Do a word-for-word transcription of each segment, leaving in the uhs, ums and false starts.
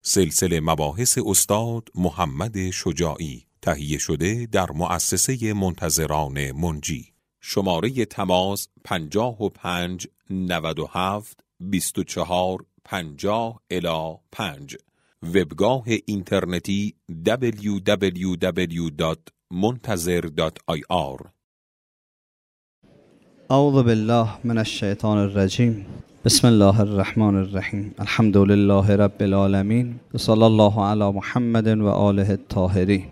سلسله مباحث استاد محمد شجاعی، تهیه شده در مؤسسه منتظران منجی. شماره تماس پنجاه و پنج نود و هفت بیست و چهار پنجاه الی پنج. وبگاه اینترنتی دبلیو دبلیو دبلیو دات منتظر دات آی آر. اعوذ بالله من الشیطان الرجیم. بسم الله الرحمن الرحیم. الحمد لله رب العالمین و صلی الله علی محمد و آله الطاهرین.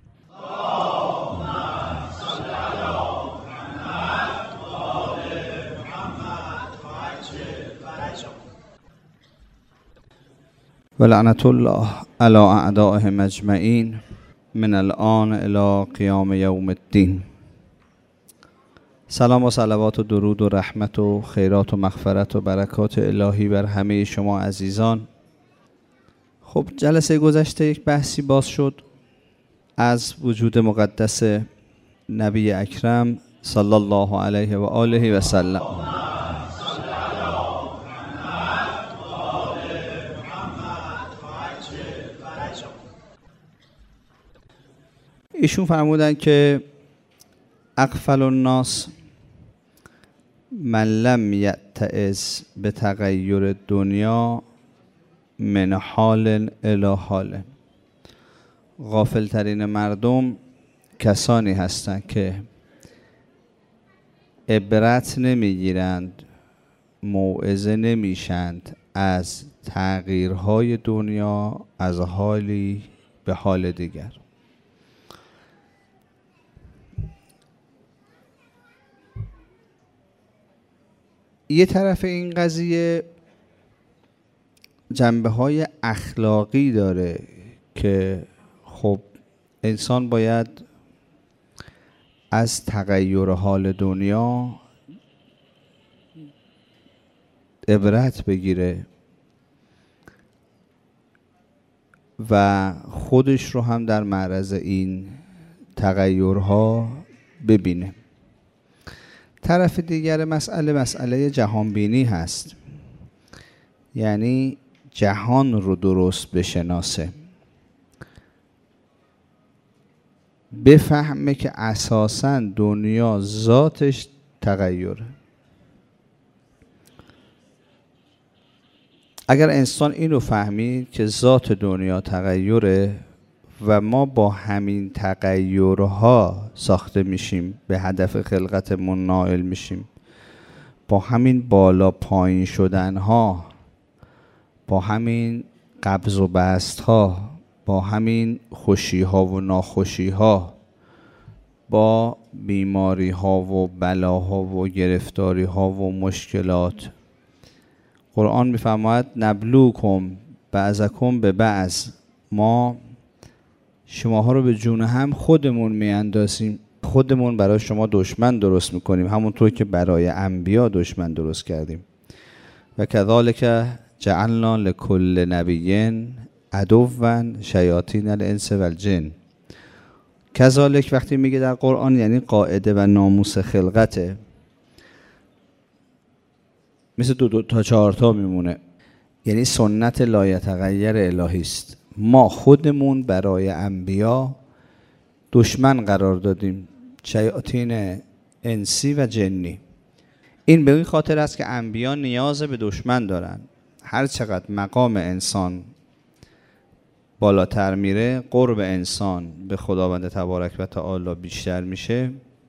و لعنت الله علی اعدائهم اجمعین من الآن الی قیام یوم الدین. سلام و صلوات و درود و رحمت و خیرات و مغفرت و برکات الهی بر همه شما عزیزان. خب جلسه گذشته یک بحثی باز شد از وجود مقدس نبی اکرم صلی الله علیه و آله و سلم. ایشون فرمودن که اغفل الناس من لم یتعظ به تغییر دنیا من حال الی حال. غافل ترین مردم کسانی هستند که عبرت نمیگیرند، موعظه نمیشند از تغییرهای دنیا از حالی به حال دیگر. یه طرف این قضیه جنبه های اخلاقی داره که خب انسان باید از تغییر حال دنیا عبرت بگیره و خودش رو هم در معرض این تغییرها ببینه. طرف دیگر مسئله مسئله جهانبینی هست، یعنی جهان رو درست بشناسه، بفهمه که اساساً دنیا ذاتش تغییره. اگر انسان اینو فهمید که ذات دنیا تغییره و ما با همین تغییرها ساخته میشیم، به هدف خلقتمون نائل میشیم، با همین بالا پایین شدنها، با همین قبض و بستها، با همین خوشیها و ناخوشیها، با بیماریها و بلاها و گرفتاریها و مشکلات. قرآن میفرماید نبلوکم بعضکم به بعض، ما شماها رو به جون هم خودمون میاندازیم، خودمون برای شما دشمن درست میکنیم، همونطور که برای انبیا دشمن درست کردیم. و کذالک جعلنا لکل نبی عدوا شیاطین الانس والجن. کذالک وقتی میگه در قرآن یعنی قاعده و ناموس خلقته، مثل دو, دو تا چهار تا میمونه، یعنی سنت لایتغیر الهی است. ما خودمون برای انبیا دشمن قرار دادیم، شیاطین انسی و جنی. این به این خاطر است که انبیا نیاز به دشمن دارن. هر چقدر مقام انسان بالاتر میره، قرب انسان به خداوند تبارک و تعالی بیشتر میشه،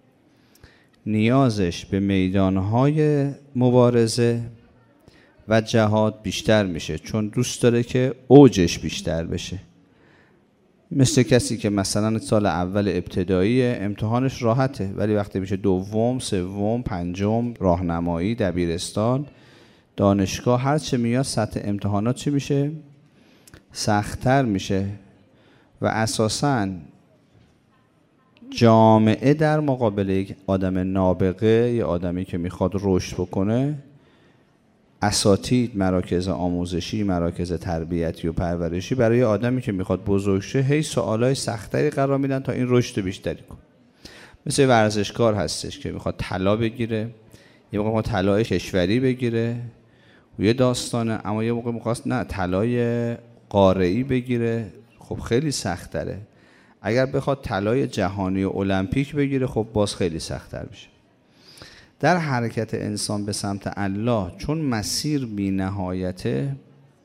نیازش به میدانهای مبارزه و جهاد بیشتر میشه، چون دوست داره که اوجش بیشتر بشه. مثل کسی که مثلا سال اول ابتدایی امتحانش راحته، ولی وقتی میشه دوم، سوم، پنجم، راهنمایی، دبیرستان، دانشگاه، هر چه میاد سطح امتحانات چی میشه؟ سخت‌تر میشه. و اساساً جامعه در مقابل یک آدم نابغه، یا آدمی که میخواد رشد بکنه، اساتید، مراکز آموزشی، مراکز تربیتی و پرورشی، برای آدمی که میخواد بزرگ شه هی سوالای سختری قرار میدن تا این رشد بیشتری کنه. مثل ورزشکار هستش که میخواد طلا بگیره، یه موقع میخواد طلای کشوری بگیره و یه داستانه، اما یه موقع میخواست نه طلای قاره‌ای بگیره خب خیلی سخت تره. اگر بخواد طلای جهانی و المپیک بگیره خب باز خیلی سخت تر میشه. در حرکت انسان به سمت الله چون مسیر بی نهایته،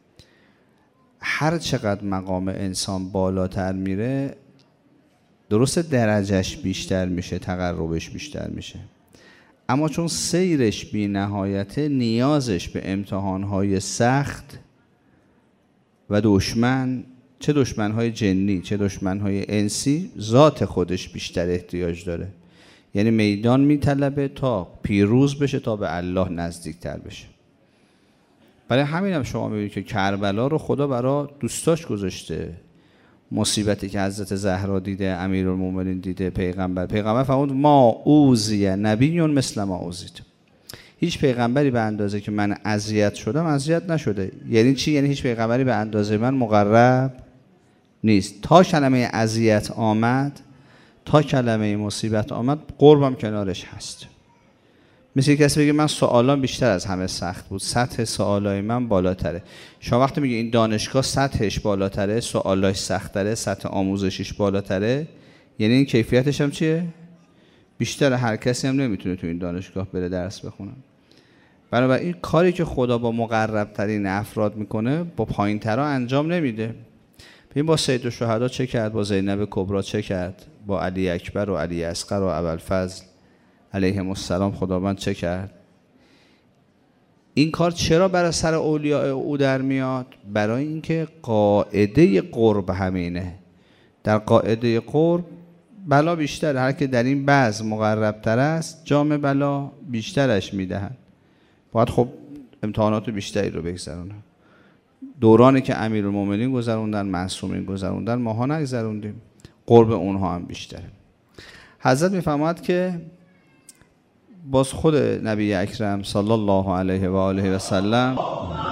هر چقدر مقام انسان بالاتر میره درست درجهش بیشتر میشه، تقربش بیشتر میشه، اما چون سیرش بی نهایته نیازش به امتحانهای سخت و دشمن، چه دشمنهای جنی چه دشمنهای انسی، ذات خودش بیشتر احتیاج داره. یعنی میدان میطلبه تا پیروز بشه، تا به الله نزدیکتر بشه. برای همین هم شما میبینید که کربلا رو خدا برای دوستاش گذاشته. مصیبتی که حضرت زهرا دیده، امیرالمومنین دیده، پیغمبر پیغمبر فرمود ما اوذی نبی مثل ما اوذیت. هیچ پیغمبری به اندازه که من اذیت شدم اذیت نشده. یعنی چی؟ یعنی هیچ پیغمبری به اندازه من مقرب نیست. تا کلمه اذیت آمد، تا کلمه مصیبت آمد، قربم کنارش هست. مثل کسی بگه من سوالام بیشتر از همه سخت بود، سطح سوالای من بالاتره. شما وقتی میگه این دانشگاه سطحش بالاتره، سوالاش سخت‌تره، سطح آموزشیش بالاتره، یعنی این کیفیتش هم چیه؟ بیشتره. هر کسی هم نمیتونه تو این دانشگاه بره درس بخونه. بنابراین این کاری که خدا با مقرب ترین افراد میکنه با پایین ترها انجام نمیده. ببین با سید الشهدا چه کرد، با زینب کبرا چه کرد، با علی اکبر و علی اصغر و ابوالفضل علیهم السلام خداوند چه کرد. این کار چرا برای سر اولیاء او در میاد؟ برای اینکه قاعده قرب همینه. در قاعده قرب بلا بیشتر، هر که در این بعض مقرب تر است جام بلا بیشترش میدهد. باید خب امتحانات بیشتری رو بگذرونه. دورانی که امیرالمومنین گذروندن، معصومین گذروندن، ماها نگذروندیم، قرب اونها هم بیشتره. حضرت میفرماد که باز خود نبی اکرم صلی الله علیه و آله و سلم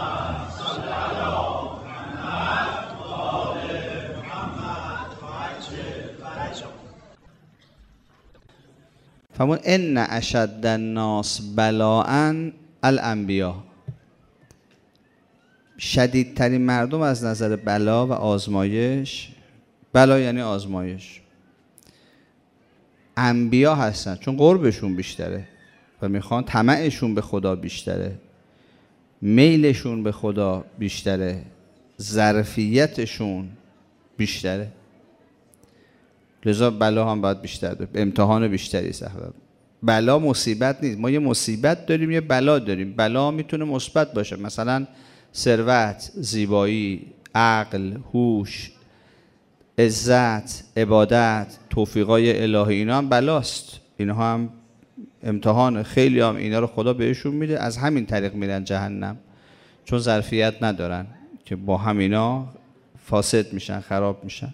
فرمود ان اشد الناس بلاء الانبیاء. شدیدترین مردم از نظر بلا و آزمایش، بلا یعنی آزمایش، انبیا هستن، چون قربشون بیشتره و میخوان، طمعشون به خدا بیشتره، میلشون به خدا بیشتره، ظرفیتشون بیشتره، لذا بلا هم باید بیشتر داره، امتحان بیشتری سخت. بلا مصیبت نیست، ما یه مصیبت داریم یه بلا داریم. بلا میتونه مثبت باشه، مثلا ثروت، زیبایی، عقل، هوش، عزت، عبادت، توفیقای الهی، اینا هم بلاست، اینها هم امتحان. خیلی هم اینا رو خدا بهشون میده، از همین طریق میرن جهنم، چون ظرفیت ندارن که با همینا فاسد میشن، خراب میشن.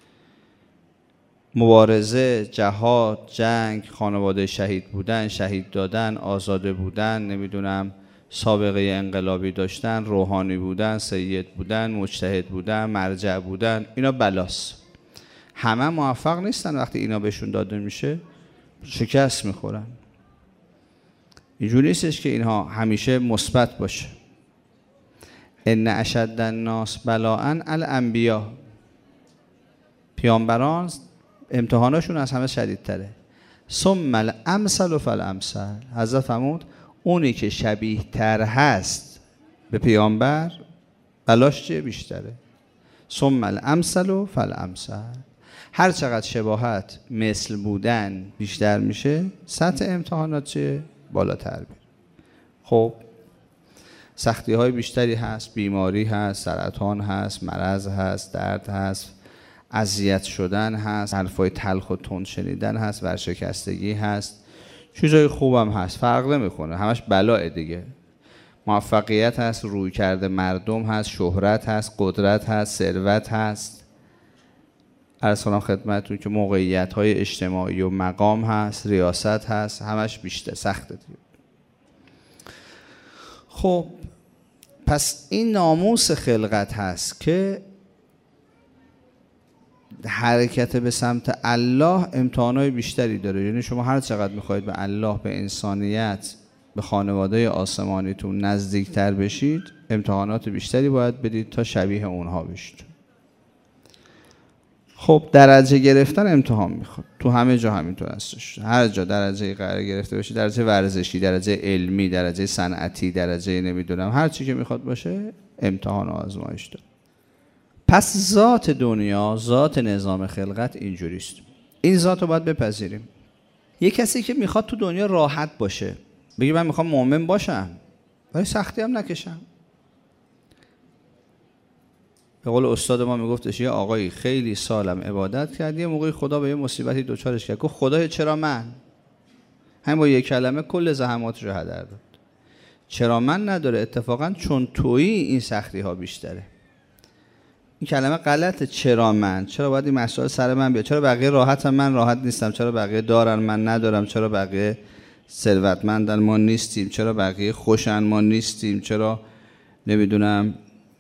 مبارزه، جهاد، جنگ، خانواده شهید بودن، شهید دادن، آزاده بودن، نمیدونم سابقه انقلابی داشتن، روحانی بودن، سید بودن، مجتهد بودن، مرجع بودن، اینا بلاست. همه موفق نیستن، وقتی اینا بهشون داده میشه شکست میخورن. اینجوری نیستش که اینها همیشه مثبت باشه. ان اشد الناس بلاء الانبیاء. پیامبران امتحاناشون از همه شدیدتره. ثم الامثل فالامثل. حضرت فرمود اونی که شبیه تر هست به پیامبر بلاش چیه؟ بیشتره. ثم الامثل فالامثل. هر چقدر شباهت مثل بودن بیشتر میشه، سطح امتحانات چیه؟ بالاتر میره. خب سختی های بیشتری هست، بیماری هست، سرطان هست، مرض هست، درد هست، اذیت شدن هست، حرفای تلخ و تند شنیدن هست، ورشکستگی هست، چیزای خوبم هست، فرق نمیکنه، همش بلاه دیگه. موفقیت هست، روی کرده مردم هست، شهرت هست، قدرت هست، ثروت هست. عرض کنم خدمتتون که موقعیت های اجتماعی و مقام هست، ریاست هست، همش بیشتر سخته دیگه. خب پس این ناموس خلقت هست که حرکت به سمت الله امتحانات بیشتری داره. یعنی شما هر چقدر میخواید به الله، به انسانیت به خانواده آسمانیتون نزدیکتر بشید، امتحانات بیشتری باید بدید تا شبیه اونها بشید. خب درجه گرفتن امتحان میخواد، تو همه جا همینطور هستش. هر جا درجه قرار گرفته باشی، درجه ورزشی، درجه علمی، درجه صنعتی، درجه نمیدونم هر چی که میخواد باشه، امتحان و آزمایش داره. پس ذات دنیا، ذات نظام خلقت اینجوریست. این ذات رو باید بپذیریم. یه کسی که میخواد تو دنیا راحت باشه، بگی من میخوام مؤمن باشم ولی سختی هم نکشم. به قول استاد ما میگفتش یه آقایی خیلی سالم عبادت کرد، یه موقعی خدا به یه مصیبتی دوچارش کرد، گفت خدایا چرا من؟ همین با یک کلمه کل زحماتش رو هدر داد. چرا من نداره، اتفاقا چون تویی این سختی ها بیشتره. این کلمه غلطه. چرا من؟ چرا باید این مسائل سر من بیاد؟ چرا بقیه راحتن من راحت نیستم؟ چرا بقیه دارن من ندارم؟ چرا بقیه ثروتمندن ما نیستیم؟ چرا بقیه خوشن ما نیستیم؟ چرا نمیدونم؟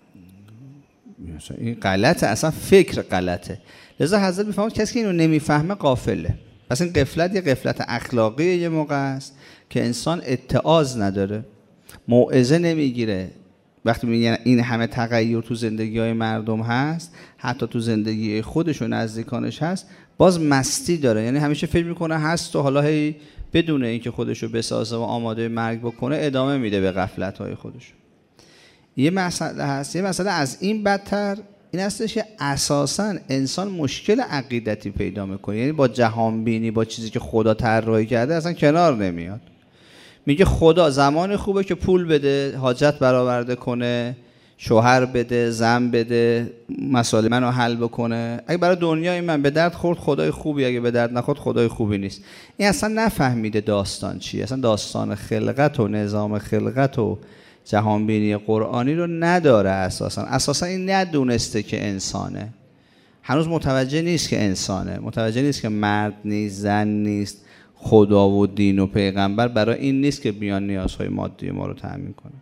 این غلطه، اصلا فکر غلطه. لذا حضرت میفهمد کسی که اینو نمیفهمه غافله. پس این غفلت یه غفلت اخلاقی یه موقع است که انسان اتعاظ نداره، موعظه نمیگیره. وقتی میگن این همه تغییر تو زندگی های مردم هست، حتی تو زندگی خودش و نزدیکانش هست، باز مستی داره. یعنی همیشه فکر میکنه هست و حالا هی بدون اینکه خودشو بسازه و آماده مرگ بکنه ادامه میده به غفلت های خودش. یه مسئله هست، یه مسئله از این بدتر این هستش که اساساً انسان مشکل عقیدتی پیدا میکنه. یعنی با جهان بینی، با چیزی که خدا طراحی کرده اصلا کنار نمیاد. میگه خدا زمان خوبه که پول بده، حاجت برآورده کنه، شوهر بده، زن بده، مسائل منو حل بکنه. اگه برای دنیای من به درد خورد خدای خوبی، اگه به درد نخورد خدای خوبی نیست. این اصلا نفهمیده داستان چیه. اصلا داستان خلقت و نظام خلقت و جهانبینی قرآنی رو نداره. اساسا اساسا این ندونسته که انسانه. هنوز متوجه نیست که انسانه، متوجه نیست که مرد نیست، زن نیست، خدا و دین و پیغمبر برای این نیست که بیان نیازهای مادی ما رو تأمین کنه.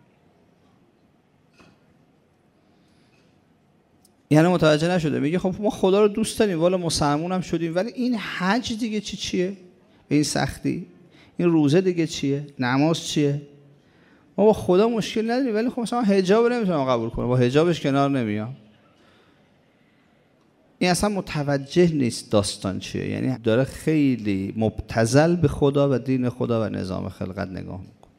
یعنی متوجه نشده. میگه خب ما خدا رو دوست داریم، والا مسلمون هم شدیم، ولی این حج دیگه چی چیه؟ این سختی؟ این روزه دیگه چیه؟ نماز چیه؟ ما با خدا مشکل نداریم ولی خب مثلا حجاب نمیتونم قبول کنم، با حجابش کنار نمیام. این اصلا متوجه نیست داستان چیه. یعنی داره خیلی مبتذل به خدا و دین خدا و نظام خلقت نگاه میکنه.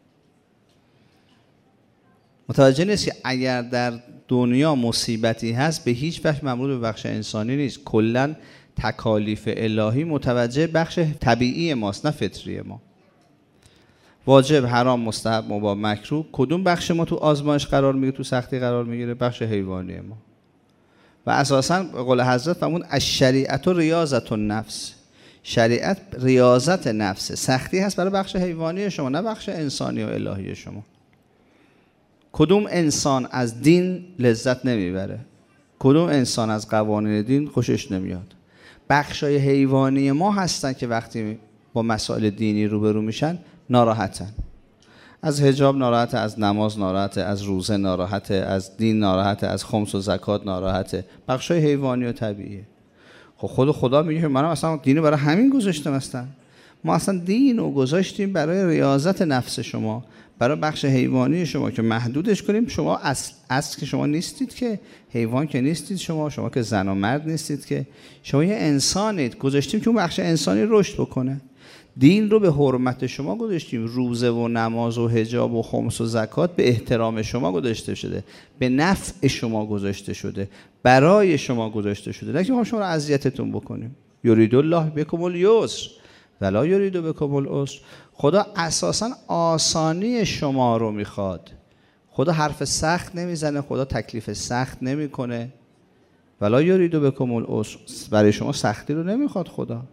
متوجه نیست که اگر در دنیا مصیبتی هست به هیچ وجه ممرود به بخش انسانی نیست. کلا تکالیف الهی متوجه بخش طبیعی ماست، نه فطری ما. واجب، حرام، مستحب، مباح، مکروه، کدوم بخش ما تو آزمایش قرار میگیره، تو سختی قرار میگیره؟ بخش حیوانی ما. و اساساً قول حضرت فرمود الشریعت و ریاضت النفس، شریعت ریاضت نفسه، سختی هست برای بخش حیوانی شما، نه بخش انسانی و الهی شما. کدوم انسان از دین لذت نمیبره؟ کدوم انسان از قوانین دین خوشش نمیاد؟ بخشای حیوانی ما هستن که وقتی با مسائل دینی روبرو میشن ناراحتن. از حجاب ناراحته، از نماز ناراحته، از روزه ناراحته، از دین ناراحته، از خمس و زکات ناراحته. بخشای حیوانی و طبیعیه. خب خود خدا میگه منم اصلا دینو برای همین گذاشتم. اصلا ما اصلا دینو گذاشتیم برای ریاضت نفس شما، برای بخش حیوانی شما که محدودش کنیم. شما اصل اصل که شما نیستید، که حیوان که نیستید، شما شما که زن و مرد نیستید، که شما یه انسانید. گذاشتیم که اون بخش انسانی رشد بکنه. دین رو به حرمت شما گذاشتیم. روزه و نماز و حجاب و خمس و زکات به احترام شما گذاشته شده، به نفع شما گذاشته شده، برای شما گذاشته شده، نه که ما شما رو اذیتتون بکنیم. یرید الله بکم الیسر ولا یرید بکم العسر. خدا اساساً آسانی شما رو میخواد. خدا حرف سخت نمیزنه، خدا تکلیف سخت نمیکنه. ولا یرید بکم العسر، برای شما سختی رو نمیخواد خدا.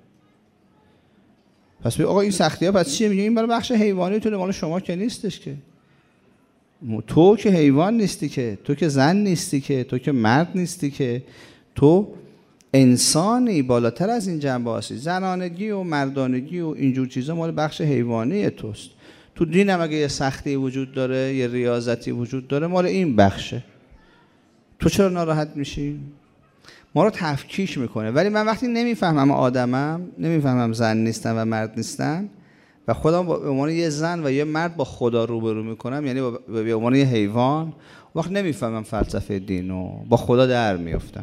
پس بگی آقا این سختی ها پس چیه؟ میگه این برای بخش حیوانی تونه، مال شما که نیستش. که تو که حیوان نیستی، که تو که زن نیستی، که تو که مرد نیستی، که تو انسانی بالاتر از این جنبه هستی. زنانگی و مردانگی و اینجور چیزا مال بخش حیوانی توست. تو دین هم اگه یه سختی وجود داره، یه ریاضتی وجود داره، مال این بخشه. تو چرا ناراحت میشی؟ ما رو تفکیک میکنه. ولی من وقتی نمیفهمم آدمم، نمیفهمم زن نیستم و مرد نیستم، و خودم به عنوان یه زن و یه مرد با خدا روبرو میکنم، یعنی به عنوان یه حیوان، وقت نمیفهمم فلسفه دینو، با خدا در میافتم.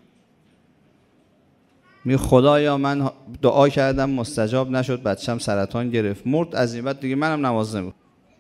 می خدایا من دعا کردم مستجاب نشد، بچم سرطان گرفت مرد، از این بعد دیگه منم نماز نمیخونم.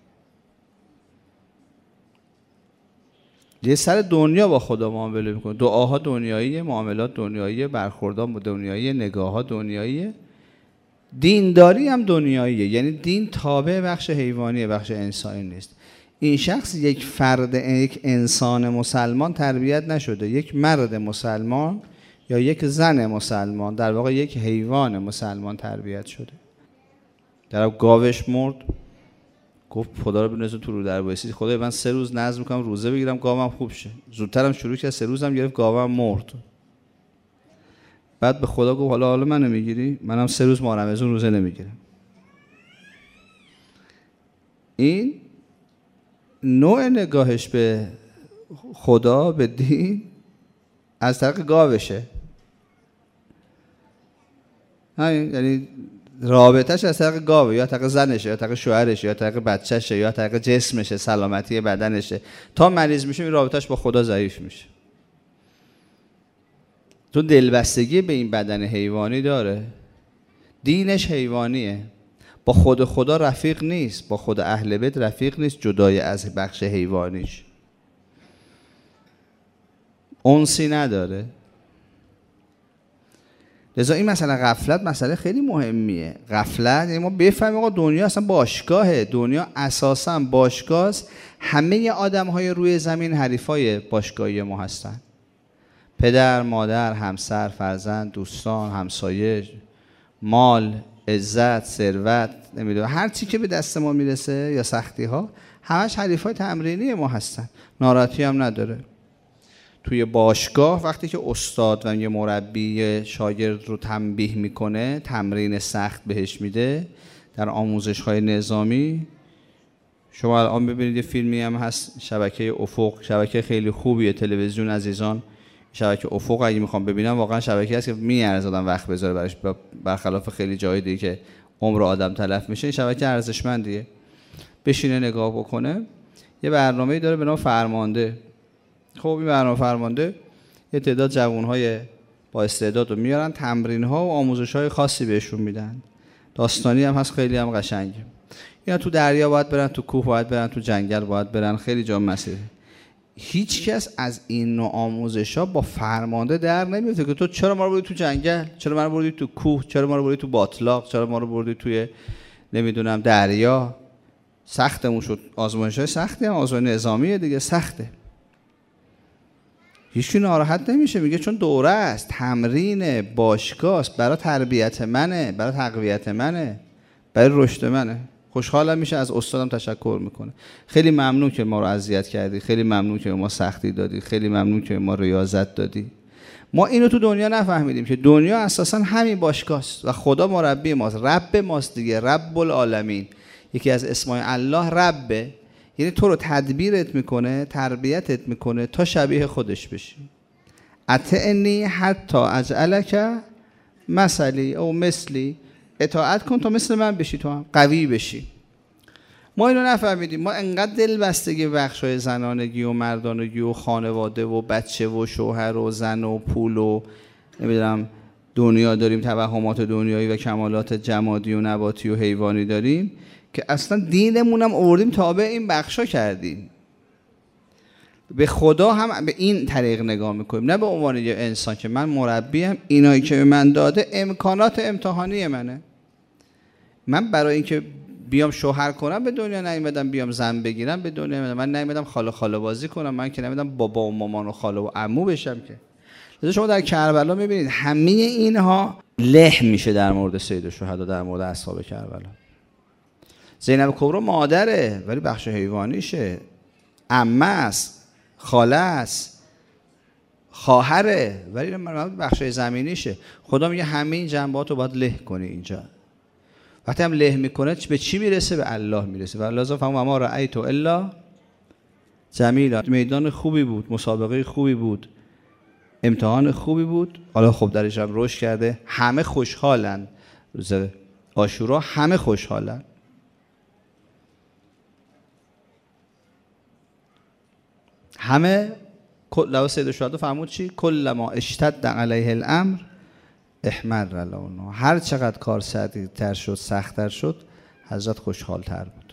یه سر دنیا با خدا معامله میکنه. دعاها دنیاییه، معاملات دنیاییه، برخوردها دنیاییه، نگاهها دنیاییه. دینداری هم دنیاییه، یعنی دین تابع بخش حیوانیه، بخش انسانی نیست. این شخص یک فرد، یک انسان مسلمان تربیت نشده، یک مرد مسلمان یا یک زن مسلمان، در واقع یک حیوان مسلمان تربیت شده. در گاوش مرد، گفت خدا رو بنویسه تو رو در بایستی، خدای من سه روز نذر میکنم روزه بگیرم گاوم خوب شه. زودترم شروع کرد، سه روزم گرفت گاوم مرد. بعد به خدا گفت حالا حالا منو میگیری؟ منم سه روز ماه رمضان روزه نمیگیرم. این نوع نگاهش به خدا، به دین، از طریق گاوشه. همین، یعنی رابطهش از طریق گاوه، یا طریق زنشه، یا طریق شوهرشه، یا طریق بچهشه، یا طریق جسمشه، سلامتی بدنشه. تا مریض میشه این رابطهش با خدا ضعیف میشه. تو دلبستگی به این بدن حیوانی داره. دینش حیوانیه، با خود خدا رفیق نیست، با خود اهل بیت رفیق نیست، جدای از بخش حیوانیش انسی نداره. لذا این مسئله غفلت مسئله خیلی مهمیه. غفلت یعنی ما بفهمیم آقا دنیا اصلا باشگاهه، دنیا اساسا باشگاه است. همه آدم‌های روی زمین حریفای باشگاهی ما هستن. پدر، مادر، همسر، فرزند، دوستان، همسایه، مال، عزت، ثروت، نمیدونم هر چی که به دست ما میرسه یا سختی ها، همش حریفای تمرینی ما هستن. ناراحتی هم نداره. توی باشگاه وقتی که استاد و یه مربی شاگرد رو تنبیه میکنه، تمرین سخت بهش میده، در آموزش های نظامی، شما الان ببینید یه فیلمی هم هست، شبکه افق، شبکه خیلی خوبیه تلویزیون عزیزان. شبکه افق اگه میخوام ببینم واقعا شبکه هست که میارزه آدم وقت بذاره براش، برخلاف خیلی جای دیگه که عمر آدم تلف میشه. این شبکه ارزشمندیه، بشینه نگاه بکنه. یه برنامه‌ای داره به نام فرمانده. خب این برنامه فرمانده یه تعداد جوان‌های با استعداد رو میارن، تمرین‌ها و آموزش‌های خاصی بهشون میدن. داستانی هم هست، خیلی هم قشنگه. اینا تو دریا باید برن، تو کوه باید برن، تو جنگل باید برن، خیلی جا مسیره. هیچ کس از این نوع آموزش‌ها با فرمانده در نمیاد که تو چرا ما رو بردی تو جنگل، چرا ما رو بردی تو کوه، چرا ما رو بردی تو باطلاق، چرا ما رو بردی توی نمیدونم دریا. سختمون شد. آزمایش‌های سختی هم آزمایش نظامیه دیگه، سخته. هیچکی ناراحت نمیشه، میگه چون دوره است، تمرین، باشگاه است، برای تربیت منه، برای تقویت منه، برای رشد منه. خوشحالم میشه، از استادم تشکر میکنه. خیلی ممنون که ما رو اذیت کردی، خیلی ممنون که ما سختی دادی، خیلی ممنون که ما ریاضت دادی. ما اینو تو دنیا نفهمیدیم که دنیا اساسا همین باشگاه است و خدا مربی ماست، رب ماست دیگه، رب العالمین. یکی از اسمای الله ربه، یعنی تو رو تدبیرت میکنه، تربیتت میکنه تا شبیه خودش بشی. اطعنی حتی اجعلک مثلی او مثلی، اطاعت کن تا مثل من بشی، تو هم قوی بشی. ما اینو نفهمیدیم. ما انقدر دل بستگی بخشای زنانگی و مردانگی و خانواده و بچه و شوهر و زن و پول و نمیدونم دنیا داریم، توهمات دنیایی و کمالات جمادی و نباتی و حیوانی داریم که اصلا دینمون هم آوردیم تابع این بخشا کردیم. به خدا هم به این طریق نگاه میکنیم، نه به عنوان یه انسان که من مربیم، اینایی که به من داده امکانات امتحانی منه. من برای اینکه بیام شوهر کنم به دنیا نیومدم، بیام زن بگیرم به دنیا نیومدم. من نیومدم خاله خاله بازی کنم، من که نیومدم بابا و مامان و خاله و عمو بشم که. لذا شما در کربلا میبینید همه اینها له میشه در مورد سید الشهدا، در مورد اصحاب کربلا. زینب کبرا مادره ولی بخش حیوانیشه، عمه است، خاله است، خواهره ولی بخش زمینیشه. خدا میگه همه این جنبات رو باید له کنی اینجا. وقتی هم له میکنه به چی میرسه؟ به الله میرسه. و الله فهم ما رأیت الا جمیلا. میدان خوبی بود، مسابقه خوبی بود، امتحان خوبی بود. حالا خب درش هم رشد کرده، همه خوشحالن. روز عاشورا همه خوشحالن. همه لو سید الشهدا فرمود چی؟ کل ما اشتد علیه الامر احمر لونه. هر چقدر کار سخت‌تر شد سخت‌تر شد حضرت خوشحال‌تر بود.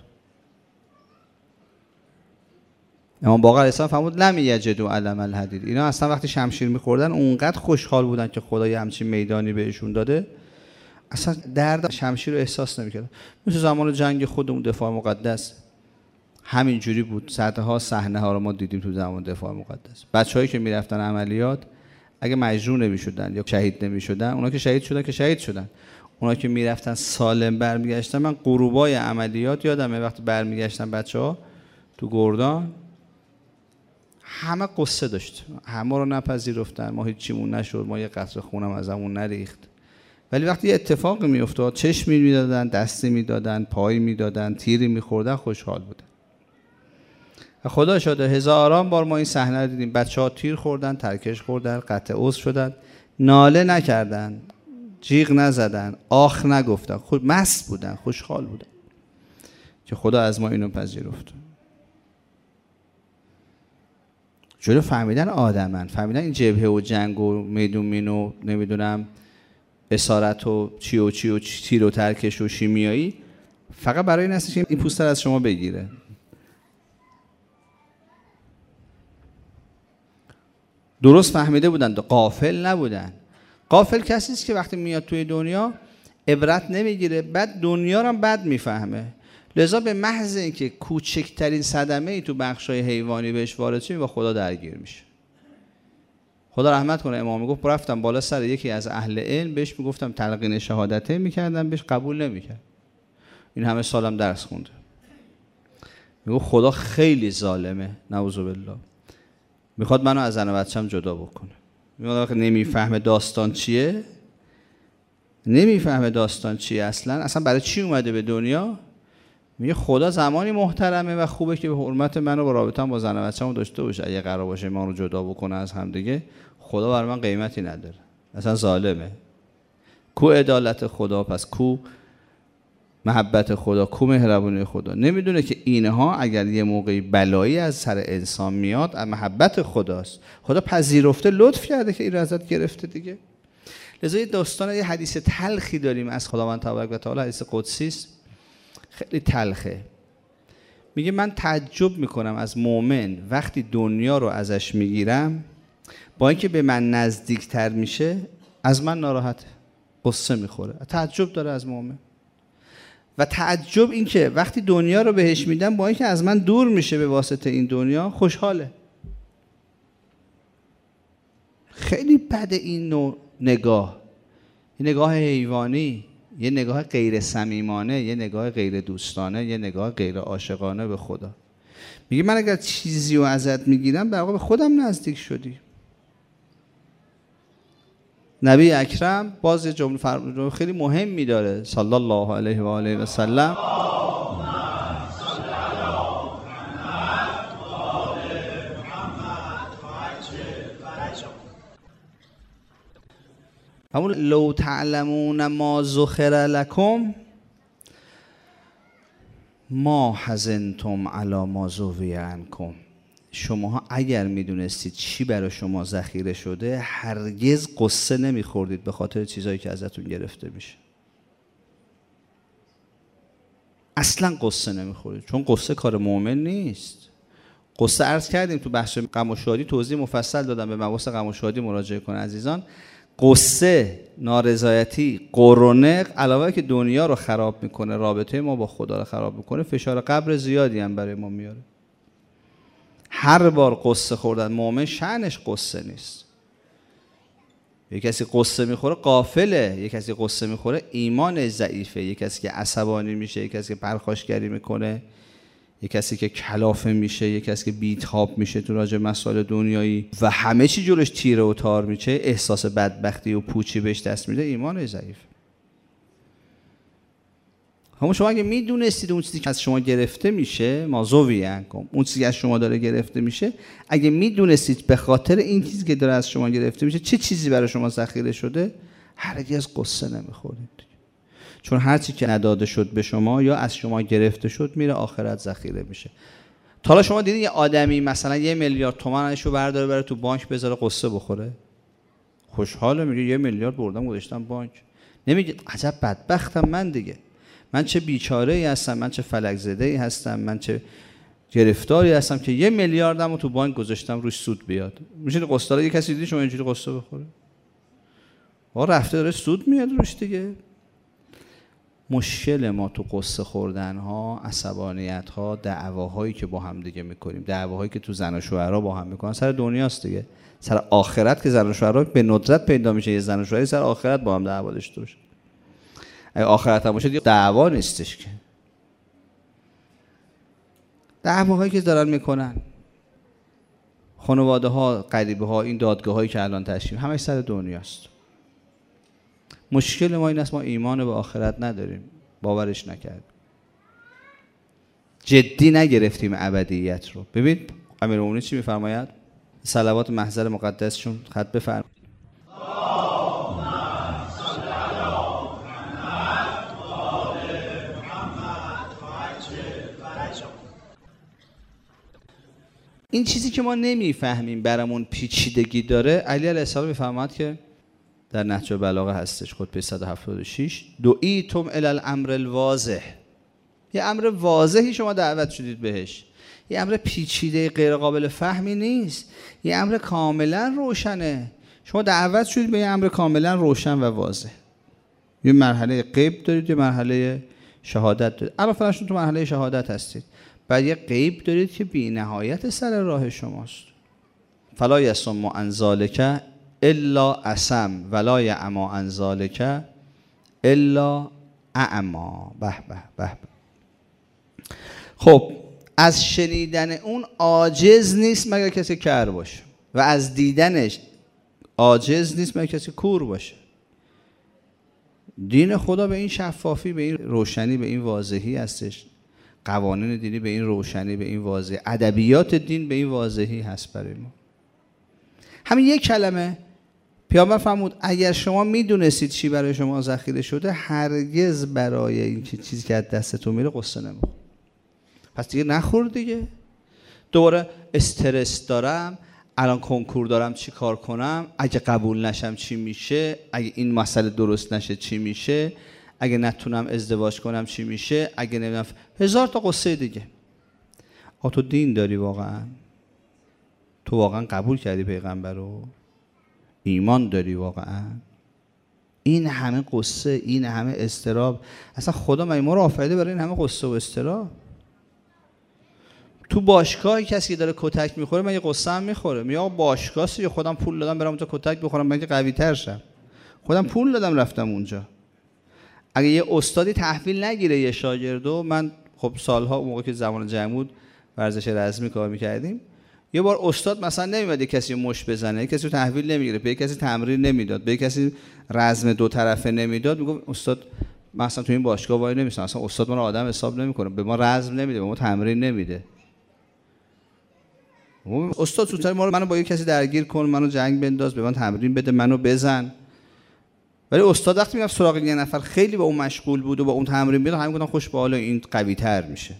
امام باقر علیه السلام فرمود لم یجدوا علم الحدید. اینا اصلا وقتی شمشیر می‌خوردن اونقدر خوشحال بودن که خدا یه همچین میدانی بهشون داده، اصلا درد شمشیر رو احساس نمی‌کردن. مثل زمان جنگ خودمون دفاع مقدس همین جوری بود. صدها صحنه ها رو ما دیدیم تو زمان دفاع مقدس. بچه‌هایی که میرفتن عملیات اگه مجروح نمی‌شدن یا شهید نمی‌شدن، اونا که شهید شدن که شهید شدن، اونا که میرفتن سالم برمیگشتن. من غروبای عملیات یادمه وقتی برمیگشتن بچه‌ها تو گردان همه قصه داشت، همه رو نپذیرفتن، ما هیچ چیمون نشد، ما یه قطره خونم ازمون نریخت. ولی وقتی یه اتفاقی میافتاد چشمی میدادن، دستی میدادن، پایی میدادن، تیری میخوردن، خوشحال بودن. خدا شده هزاران بار ما این صحنه رو دیدیم. بچه‌ها تیر خوردن، ترکش خوردن، قطع عضو شدن، ناله نکردن، جیغ نزدن، آخ نگفتن، خود مست بودن، خوشحال بودن که خدا از ما اینو پذیرفت. جلو فهمیدن آدمن، فهمیدن این جبهه و جنگ و میدون مین و نمیدونم اسارت و چی و چی و تیر و ترکش و شیمیایی فقط برای این هستش که این پوستر از شما بگیره. درست فهمیده بودن، غافل نبودن. غافل کسی است که وقتی میاد توی دنیا عبرت نمیگیره، بعد دنیا رو هم بد میفهمه. لذا به محض اینکه کوچکترین صدمه ای تو بخشای حیوانی بهش وارد شه با خدا درگیر میشه. خدا رحمت کنه امام میگفت رفتم بالا سر یکی از اهل علم بهش میگفتم تلقین شهادته میکردم، بهش قبول نمیکرد. این همه سالم درس خونده. میگفت خدا خیلی ظالمه، نعوذ بالله. میخواد منو از زن و بچه‌م جدا بکنه. میگه وقتی نمیفهمه داستان چیه، نمیفهمه داستان چیه اصلا، اصلا برای چی اومده به دنیا. میگه خدا زمانی محترمه و خوبه که به حرمت منو با رابطه‌ام با زن و بچه‌م داشته باشه. اگه قرار باشه ما رو جدا بکنه از هم دیگه، خدا برای من قیمتی نداره، اصلا ظالمه. کو عدالت خدا، پس کو محبت خدا، کو مهربونی خدا؟ نمیدونه که اینها اگر یه موقعی بلایی از سر انسان میاد از محبت خداست. خدا پذیرفته، لطف کرده که این رو ازت گرفته دیگه. لذا یه داستان، یه حدیث تلخی داریم از خداوند تبارک و تعالی، حدیث قدسی است، خیلی تلخه. میگه من تعجب میکنم از مؤمن وقتی دنیا رو ازش میگیرم، با اینکه به من نزدیکتر میشه از من ناراحته، قصه میخوره. تعجب داره از مؤمن. و تعجب این که وقتی دنیا رو بهش میدم، با اینکه از من دور میشه به واسطه این دنیا، خوشحاله. خیلی بده این نوع نگاه، این نگاه حیوانی، یه نگاه غیر صمیمانه، یه نگاه غیر دوستانه، یه نگاه غیر عاشقانه به خدا. میگه من اگر چیزی رو ازت میگیرم در واقع به خودم نزدیک شدی. نبی اکرم باز یه جمله فرمود خیلی مهمی داره صلی الله علیه و آله و سلم. همون لو تعلمون ما ذخر لکم ما حزنتم علی ما ذوی عنکم. شماها اگر میدونستید چی برای شما ذخیره شده، هرگز قصه نمیخوردید به خاطر چیزایی که ازتون گرفته میشه. اصلا قصه نمیخورید، چون قصه کار مؤمن نیست. قصه عرض کردیم تو بخش غم و شادی، توضیح مفصل دادم، به مباحث غم و شادی مراجعه کنه عزیزان. قصه، نارضایتی، قرونق، علاوه که دنیا رو خراب میکنه، رابطه ما با خدا رو خراب میکنه، فشار قبر زیادی هم برای ما میاره. هر بار قصه خوردن مؤمن شأنش قصه نیست. یک کسی قصه میخوره غافله، یک کسی قصه میخوره ایمان ضعیفه، یک کسی که عصبانی میشه، یک کسی که پرخاشگری میکنه، یک کسی که کلافه میشه، یک کسی که بیتاب میشه تو راجع مسائل دنیایی و همه چی جلوش تیره و تار میشه، احساس بدبختی و پوچی بهش دست میده، ایمان ضعیف. همون شما اگه میدونستید اون چیزی که از شما گرفته میشه، ما ذوی عنکم، اون چیزی که از شما داره گرفته میشه، اگه میدونستید به خاطر این چیزی که داره از شما گرفته میشه چه چیزی برای شما ذخیره شده، هرگز قصه نمیخورید. چون هر چی که نداده شد به شما یا از شما گرفته شد میره آخرت ذخیره میشه. تا حالا شما دیدین یه آدمی مثلا یه میلیارد تومنشو برداره بره تو بانک بذاره قصه بخوره؟ خوشحاله، میگه یه میلیارد بردم گذاشتم بانک. نمیگه عجب بدبختم من دیگه، من چه بیچاره ای هستم، من چه فلک زده ای هستم، من چه گرفتاری هستم که یه میلیاردمو تو بانک گذاشتم روش سود بیاد. میشه قصه یه کسی دیدی شما اینجوری قصه بخوره؟ ها رفته داره سود میاد روش دیگه. مشکل ما تو قصه خوردن ها، عصبانیت ها، دعواهایی که با هم دیگه میکنیم، دعواهایی که تو زن و شوهرها با هم میکنن سر دنیاست دیگه. سر آخرت که زن و شوهرها به ندرت پیدا میشه یه زن و شوهری سر آخرت با هم دعوا داشته باشه. اگه آخرت هم باشه دیگه دعوا نیستش که. دعواهایی که دارن میکنن خانواده ها، غریبه ها، این دادگاه هایی که الان تشکیل همش سر دنیاست. مشکل ما این است ما ایمان به آخرت نداریم، باورش نکردیم، جدی نگرفتیم ابدیت رو. ببین امیرالمومنین چی میفرماید؟ صلوات محضر مقدسشون خط بفرمایید. این چیزی که ما نمیفهمیم برامون پیچیدگی داره، علی علیه السلام میفرماید که در نهج البلاغه هستش، خطبه صد و هفتاد و شش، دعیتم الی الامر الواضح، یه امر واضحی شما دعوت شدید بهش، یه امر پیچیده غیر قابل فهمی نیست، یه امر کاملا روشنه. شما دعوت شدید به یه امر کاملا روشن و واضح. یه مرحله غیب دارید، یه مرحله شهادت دارید. الان فرض تو مرحله شهادت هستید، بعد یه غیب دارید که بی نهایت سر راه شماست. فلا یسم عن ذلک الا اسم ولا یعمی عن ذلک الا اعمی. به به به. خب از شنیدن اون عاجز نیست مگر کسی کر باشه، و از دیدنش عاجز نیست مگر کسی کور باشه. دین خدا به این شفافی، به این روشنی، به این واضحی هستش. قوانین دینی به این روشنی، به این واضحی. ادبیات دین به این واضحی هست برای ما. همین یک کلمه پیامبر فرمود اگر شما میدونستید چی برای شما ذخیره شده، هرگز برای این چیزی که از دستتون میره قصه نمیخور. پس دیگه نخور دیگه. دوباره استرس دارم، الان کنکور دارم چی کار کنم، اگه قبول نشم چی میشه، اگه این مسئله درست نشه چی میشه، اگه نتونم ازدواج کنم چی میشه، اگه نمیدونم، هزار تا قصه دیگه. آ تو دین داری واقعا؟ تو واقعا قبول کردی پیغمبر رو؟ ایمان داری واقعا؟ این همه قصه، این همه اضطراب، اصلا خدا مگه ما رو آفریده برای این همه قصه و اضطراب؟ تو باشگاه کسی داره کتک میخوره، من یه قصه هم میخوره، میگه آقا باشگاهه یا خودم پول دادم برام اونجا کتک بخورم من که قوی تر شم، خودم پول دادم رفتم اونجا. اگه یه استادی تحویل نگیره یه شاگردو، من خب سالها اون موقع که زمان جمود ورزش رزمی کار میکردیم، یه بار استاد مثلا نمیاد یه کسی مش بزنه، کسی رو تحویل نمیگیره، به کسی تمرین نمیداد، به کسی رزم دو طرفه نمیداد، میگفت استاد مثلا تو این باشگاه وای نمیسن، اصلا استاد ما رو آدم حساب نمیکنه، به ما رزم نمیده، به ما تمرین نمیده. استاد سوتر ما رو منو با یه کسی درگیر کن، منو جنگ بنداز، به من تمرین بده، منو بزن. ولی استاد وقتی میرفت سراغ یه نفر خیلی با اون مشغول بود و با اون تمرین میداد، همین گفتن خوش به حال این قوی تر میشه.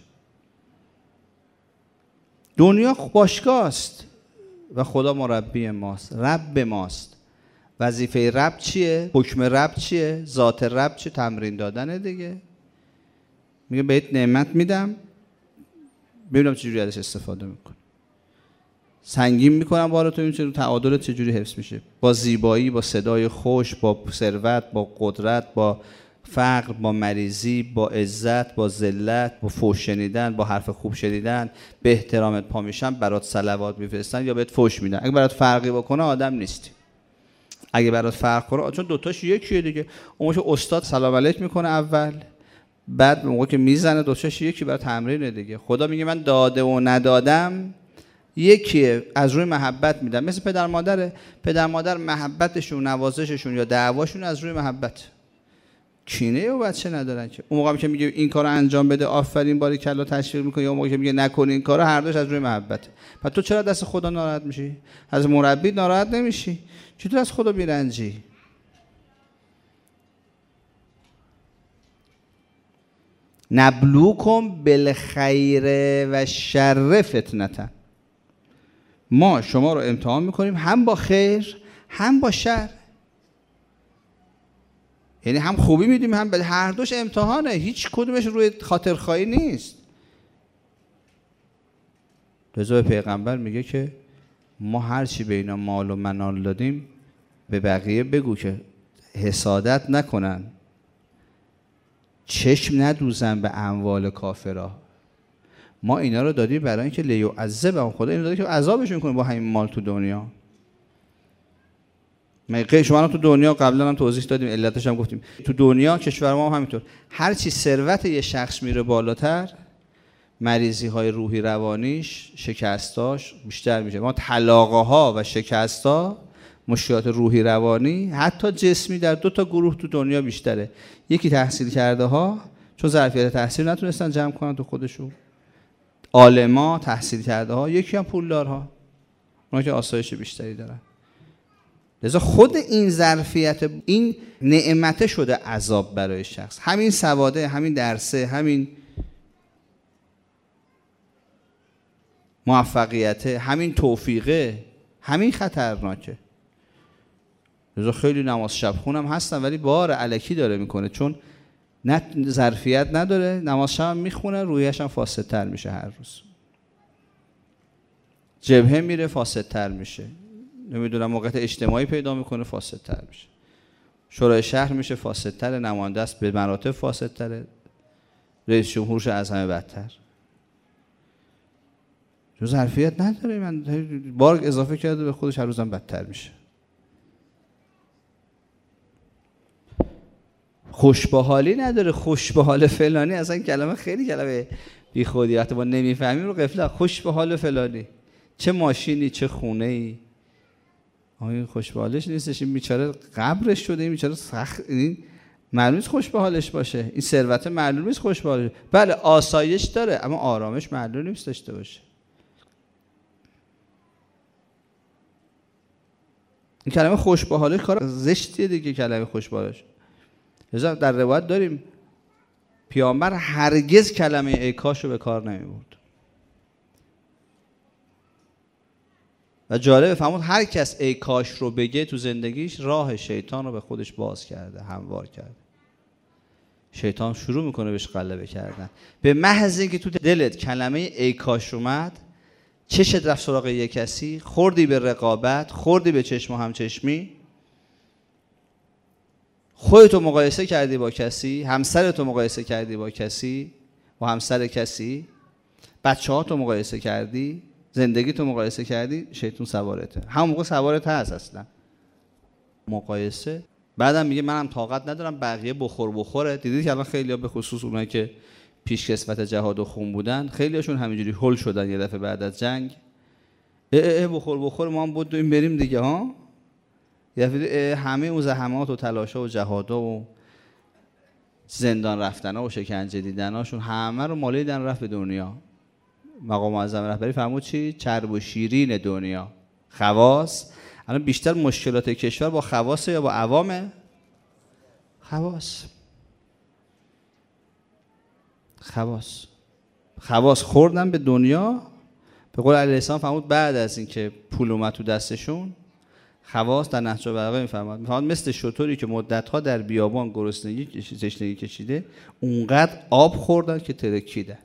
دنیا باشگاه است و خدا مربی ماست، رب ماست. وظیفه رب چیه؟ حکم رب چیه؟ ذات رب چیه؟ تمرین دادنه دیگه. میگه بهت نعمت میدم، ببینم چجوری ازش استفاده میکنی. سنگین میکنم بارو تو، این تعادلت چجوری حفظ میشه، با زیبایی، با صدای خوش، با ثروت، با قدرت، با فقر، با مریضی، با عزت، با ذلت، با فحش شنیدن، با حرف خوب شنیدن، به احترامت پا میشن، برات صلوات میفرستن یا بهت فحش میدن. اگه برات فرقی بکنه آدم نیستی. اگه برات فرق کنه، چون دوتاش یکیه دیگه. اون موقع استاد سلام علیک میکنه اول، بعد موقع که میزنه دوتاش یکی، برای تمرینه دیگه. خدا میگه من داده و ندادم یکیه، از روی محبت میدم. مثل پدر مادره، پدر مادر محبتشون، نوازششون یا دعواشون از روی محبت، کینه و بچه ندارن که. اون موقع که میگه این کارو انجام بده آفرین باریکلا تشویق میکنه، یا اون موقع که میگه نکن این کارو، هر دوش از روی محبت. پس تو چرا دست خدا ناراحت میشی؟ از مربی ناراحت نمیشی؟ چطور از خدا میرنجی؟ نبلوکم بالخیر و شر فتنه. ما شما رو امتحان میکنیم هم با خیر هم با شر، یعنی هم خوبی میدیم هم به هر دوش امتحانه، هیچ کدومش روی خاطرخواهی نیست. رضا پیغمبر میگه که ما هر چی به اینا مال و منال دادیم به بقیه بگو که حسادت نکنن، چشم ندوزن به اموال کافرا. ما اینا رو دادیم برای اینکه لیعذبهم، خدا اینو داده که عذابشون کنه با همین مال تو دنیا. مگه شما تو دنیا قبلا هم توضیح دادیم، علتش هم گفتیم، تو دنیا کشور ما هم همینطور، هر چی ثروت یه شخص میره بالاتر، مریضی های روحی روانیش، شکستاش بیشتر میشه. ما طلاقه ها و شکستا، مشکلات روحی روانی حتی جسمی در دو تا گروه تو دنیا بیشتره. یکی تحصیل کرده ها، چون ظرفیت تحصیل نتونستن جمع کنن تو خودشون، عالما تحصیل کرده ها، یکی هم پولدارها، اونا که آسایش بیشتری دارن. لذا خود این ظرفیت، این نعمت شده عذاب برای شخص. همین سواده، همین درسه، همین موفقیت، همین توفیقه، همین خطرناکه. لذا خیلی نماز شب خونم هستن ولی بار الکی داره میکنه، چون نه ظرفیت نداره، نماز شب هم میخونه، رویش هم فاسدتر میشه، هر روز جبهه میره فاسدتر میشه، نمیدونم موقعیت اجتماعی پیدا میکنه فاسدتر میشه، شورای شهر میشه فاسدتر، نماینده است به مراتب فاسدتره، رئیس جمهورش از همه بدتر. جو ظرفیت نداره، من بار اضافه کرده به خودش، هر روزم بدتر میشه. خوشبحالی نداره، خوشبحال فلانی، اصلا کلمه خیلی کلمه بی خودی، وقتی ما نمیفهمیم رو قفله. خوشبحال فلانی، چه ماشینی چه خونه ای، آیا خوشبحالش نیستش؟ این بیچاره قبرش شده، این بیچاره سخت، این معلوم نیست خوشبحالش باشه، این ثروت معلوم نیست خوشبحالش. بله آسایش داره اما آرامش معلوم نیست داشته باشه. این کلمه خوشبحالش کار زشتیه دیگه، کلمه خوشبحالش. لذا در روایت داریم پیامبر هرگز کلمه ای کاش رو به کار نمی برد. و جالب فرمود هر کس ای کاش رو بگه تو زندگیش، راه شیطان رو به خودش باز کرده، هموار کرده. شیطان شروع میکنه بهش غلبه کردن. به محض اینکه تو دلت کلمه ای کاش اومد، چشت رفت سراغ یک کسی، خوردی به رقابت، خوردی به چشم و همچشمی، خودتو مقایسه کردی با کسی، همسرتو مقایسه کردی با کسی و همسر کسی، بچه‌هاتو مقایسه کردی، زندگیتو مقایسه کردی، شیطان سوارته. همون موقع سوارت هست اصلا مقایسه. بعدم میگه منم طاقت ندارم بقیه بخور بخوره. دیدید که الان خیلی‌ها به خصوص اونایی که پیش کسوت جهاد و خون بودن، خیلی‌هاشون همینجوری هول شدن یه دفعه بعد از جنگ. اه اه بخور بخور ما هم بودیم بریم دیگه ها. یه دفعه همه اون زحمات و تلاش‌ها و جهادها و زندان رفتن‌ها و شکنجه دیدن‌هاشون همه رو مالیدن رفت به دنیا. مقام معظم رهبری فرمود چی؟ چرب و شیرین دنیا، خواص. الان بیشتر مشکلات کشور با خواص یا با عوامه؟ خواص. خواص. خواص خوردن به دنیا. به قول علیه السلام فرمود بعد از اینکه پول اومد تو دستشون، خواص در نهج البلاغه میفرماد، میفرماد مثل شتری که مدت‌ها در بیابان گرسنگی تشنگی کشیده، اونقدر آب خوردن که ترکیدن.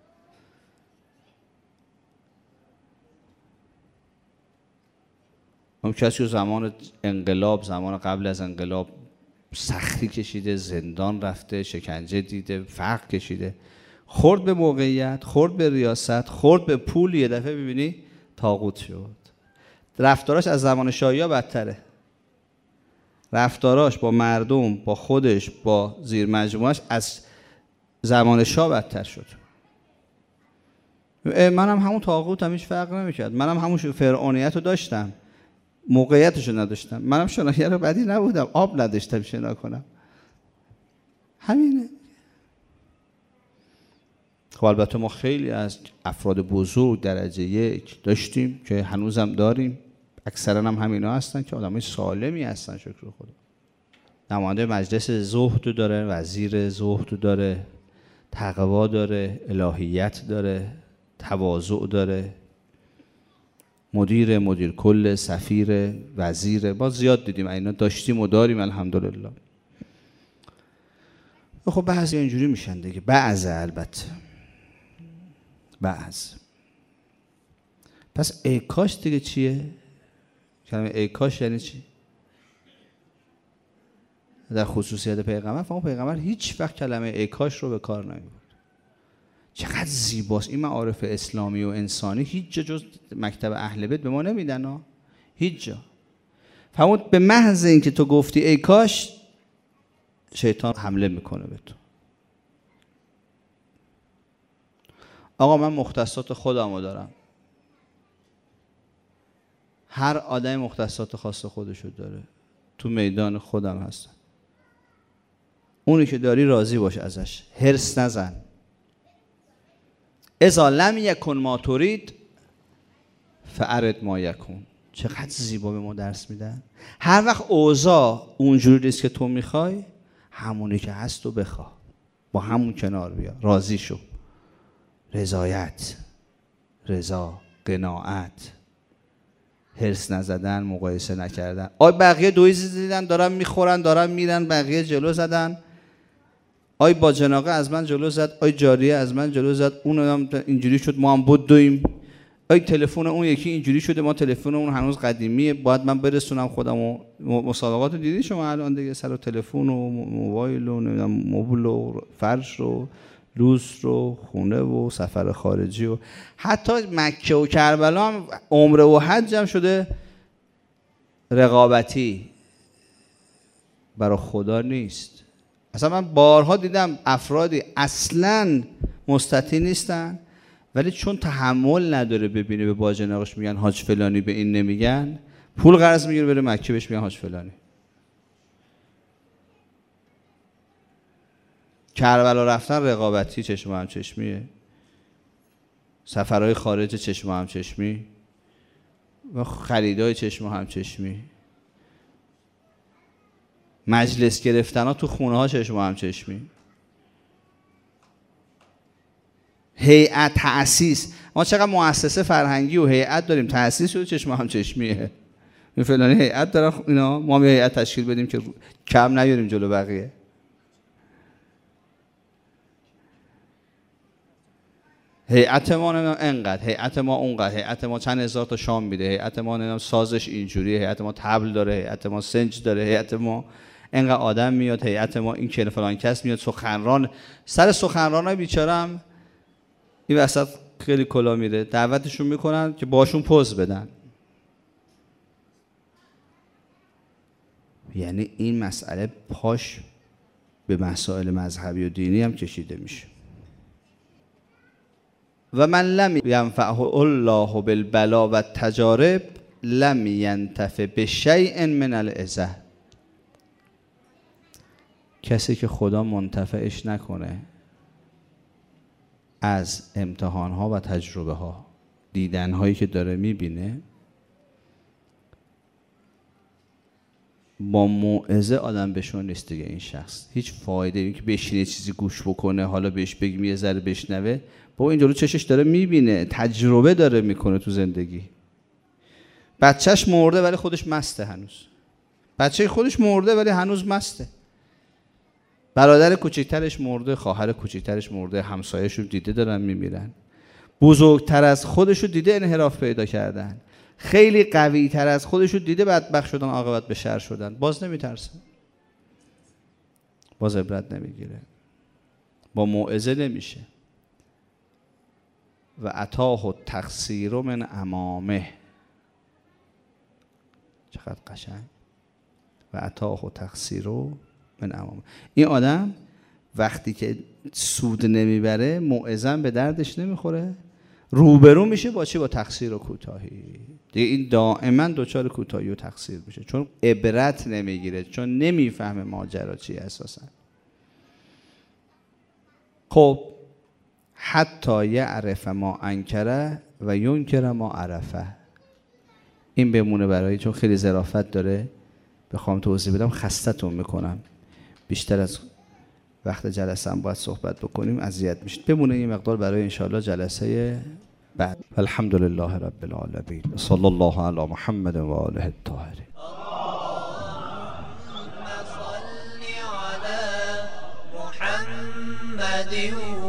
اون کسی که زمان انقلاب، زمان قبل از انقلاب سختی کشیده، زندان رفته، شکنجه دیده، فقر کشیده، خورد به موقعیت، خورد به ریاست، خورد به پول، یه دفعه ببینی طاغوت شد. رفتاراش از زمان شاهی‌ها بدتره. رفتاراش با مردم، با خودش، با زیر مجموعش از زمان شاه بدتر شد. منم همون طاغوتم، هیچ فرق نمی‌کرد. منم همون فرعونیت رو داشتم، موقعیتش رو نداشتم. منم شناگر بدی نبودم، آب نداشتم شنا کنم. همینه. خب البته ما خیلی از افراد بزرگ درجه یک داشتیم که هنوزم داریم، اکثرا هم همینا هستن که آدمای سالمی هستن، شکر خدا. نماینده مجلس زهد داره، وزیر زهد داره، تقوا داره، الهیت داره، تواضع داره، مدیر، مدیر کل، سفیر، وزیر، ما زیاد دیدیم اینا داشتیم و داریم الحمدلله. خب بعضی اینجوری میشن دیگه، بعض البته بعض. پس ای کاش دیگه چیه؟ کلمه ای کاش یعنی چی؟ در خصوصیت پیغمبر، فهم پیغمبر هیچ وقت کلمه ای کاش رو به کار نمیبرد. چقدر زیباست این معارف اسلامی و انسانی، هیچ جا جز مکتب اهل بیت به ما نمیدن ها، هیچ جا. فهمود به محض اینکه تو گفتی ای کاش، شیطان حمله میکنه به تو. آقا من مختصات خودمو دارم، هر آدم مختصات خاص خودشو داره، تو میدان خودم هستم. اونی که داری راضی باش ازش، هرس نزن. اذا لم یکن ما ترید فارد ما یکون. چقدر زیبا به ما درس میدن. هر وقت اوضاع اونجوری نیست که تو میخوای، همونی که هست و بخواه، با همون کنار بیا، راضی شو. رضایت، رضا، قناعت، هرس نزدن، مقایسه نکردن. آی بقیه دویزی دیدن دارن میخورن دارن میرن، بقیه جلو زدن، آی با جناقه از من جلو زد، آی جاریه از من جلو زد، اون هم اینجوری شد ما هم بدویم، آی تلفن اون یکی اینجوری شده ما تلفن اون هنوز قدیمیه باید من برسونم خودمو. مسابقات رو دیدی شما الان دیگه، سر تلفن و موبایل و نمیدونم مبل و فرش و لوس رو خونه و سفر خارجی و حتی مکه و کربلا هم عمره و حج هم شده رقابتی، برای خدا نیست. اصلا من بارها دیدم افرادی اصلاً مستطیع نیستن ولی چون تحمل نداره ببینه به باجناقش میگن حاج فلانی، به این نمیگن، پول قرض میگیره بره مکه بهش میگن حاج فلانی. کربلا رفتن رقابتی، چشم هم چشمیه، سفرهای خارج چشم هم چشمی و خریدای چشم هم چشمی، مجلس گرفتن ها تو خونه ها چشم هم چشمی، هیئت تأسیس. ما چقدر مؤسسه فرهنگی و هیئت داریم، تأسیس شده چشم هم چشمیه. این فلانی هیئت داره اینا، ما هم هیئت تشکیل بدیم که کم نیاریم جلو بقیه. هیئت ما نمیدونم انقدر، هیئت ما اونقدر، هیئت ما چند هزار تا شام میده، هیئت ما نمیدونم سازش اینجوریه، هیئت ما طبل داره، هیئت ما سنج داره، هیئت ما انقدر آدم میاد، هیئت ما این که فلان کس میاد، سخنران. سر سخنرانای بیچارم این وسط خیلی کلا میره، دعوتشون میکنن که باشون پوز بدن. یعنی این مسئله پاش به مسائل مذهبی و دینی هم کشیده میشه. و من لم ینفعه الله بالبلا و التجارب لم ینتفع بشیء من العظه. کسی که خدا منتفعش نکنه از امتحانها و تجربه ها، دیدنهایی که داره میبینه، با موعظه آدم بشون نیست دیگه. این شخص هیچ فایده این که بشینه چیزی گوش بکنه حالا بهش بگیم یه ذره بشنوه، با این جلو چشش داره میبینه، تجربه داره میکنه تو زندگی. بچهش مرده ولی خودش مسته هنوز، بچه خودش مرده ولی هنوز مسته، برادر کوچکترش مرده، خواهر کوچکترش مرده، همسایه‌شون دیده دارن میمیرن، بزرگتر از خودشو دیده انحراف پیدا کردن، خیلی قوی تر از خودشو دیده بدبخت شدن، عاقبت به شر شدن، باز نمیترسه، باز عبرت نمیگیره، با موعظه نمیشه. و اتاه التقصیر من امامه، چقدر قشنگ. و اتاه التقصیر من امامه. این آدم وقتی که سود نمیبره موعظه به دردش نمیخوره، روبرو میشه با چی؟ با تقصیر و کوتاهی. دیگه این دائما دچار کوتاهی و تقصیر میشه، چون عبرت نمیگیره، چون نمیفهمه ماجرا چیه اساسا. خب حتی یعرف ما انکره و ینکر ما عرفه. این بمونه برای، چون خیلی ظرافت داره، بخوام توضیح بدم خستتون میکنم بیشتر از وقت جلسه هم باید صحبت بکنیم اذیت میشید. بمونه این مقدار برای انشاءالله جلسه بعد. الحمدلله رب العالمین. صلی الله علی محمد و آله الطاهرین. محمد